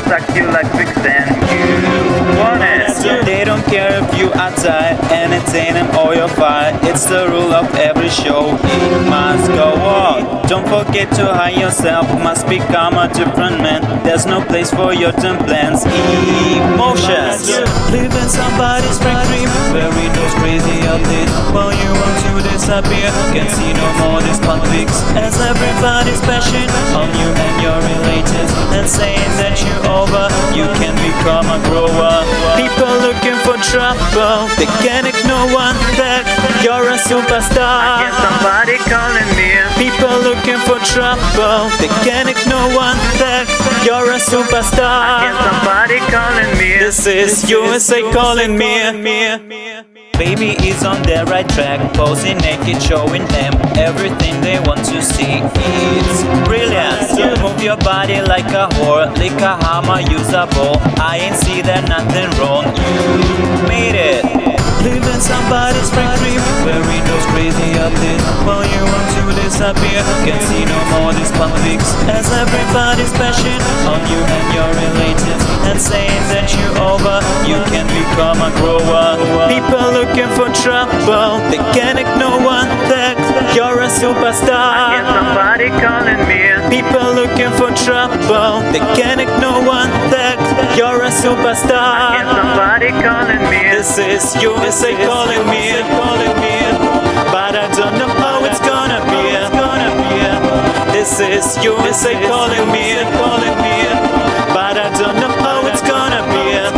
suck you like quicksand. You want it. They don't care if you are tired, entertain them or you're fired. It's the rule of every show, it must go on. Don't forget to hide yourself, must become a different man. There's no place for your dumb plans, emotions. Live in somebody's factory, bury those crazy updates while you want to disappear. Can see no more these conflicts as everybody's passion on you and your relatives, and saying that you're over, you can become a grower. People looking for trouble, they can't ignore one that you're a superstar. I get somebody calling me. People looking for trouble, they can't ignore one that you're a superstar. I get somebody calling me. This is USA calling me. Baby is on the right track, posing naked, showing them everything they want to see. It's brilliant. So move your body like a whore, lick a hammer, use a ball. I ain't see that nothing wrong. You made it. Live in somebody's factory, wearing those crazy updates while you want to disappear. Can see no more these conflicts as everybody's passion on you and your relatives, and saying that you're over, you can become a grower. People looking for trouble, they can't ignore one that you're a superstar. I get somebody calling me. People looking for trouble, they can't ignore one that you're a superstar. I get somebody calling me. This is USA calling me, but I don't know how it's gonna be. This is USA calling me, but I don't know how it's gonna be.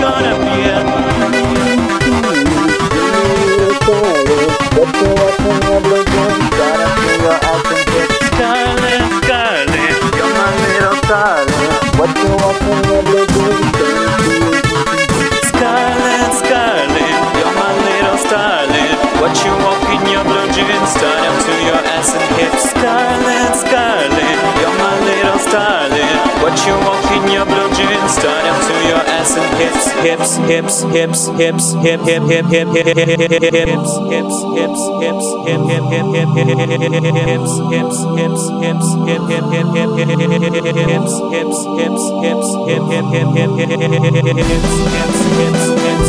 Scarlet, Scarlet, You're my little darling. What you want from your blue? Scarlet, Scarlet, you're my little starlet. What you walk in your blue jeans, turn up to your ass and hips. Scarlet, Scarlet, you're my little starlet. What you walk in your blue jeans, turn up to your ass and hips. Hips, hips, hips, hips, hip, hip, hip, hip, hip, hip, hips, hips, hips, hips, hip, hip, hip, hip, hips, hips, hips, hips, hip, hip, hip, hip, hips, hips, hips, hips, hip, hip, hip, hip, hips, hips, hips,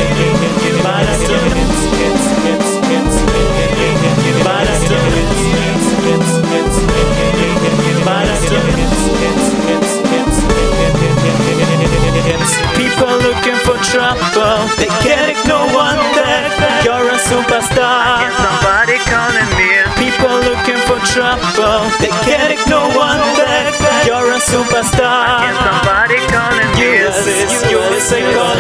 people looking for trouble, they can't ignore one that you're a superstar. I get somebody calling me. People looking for trouble, they can't ignore one that you're a superstar. I get somebody calling me. USA calling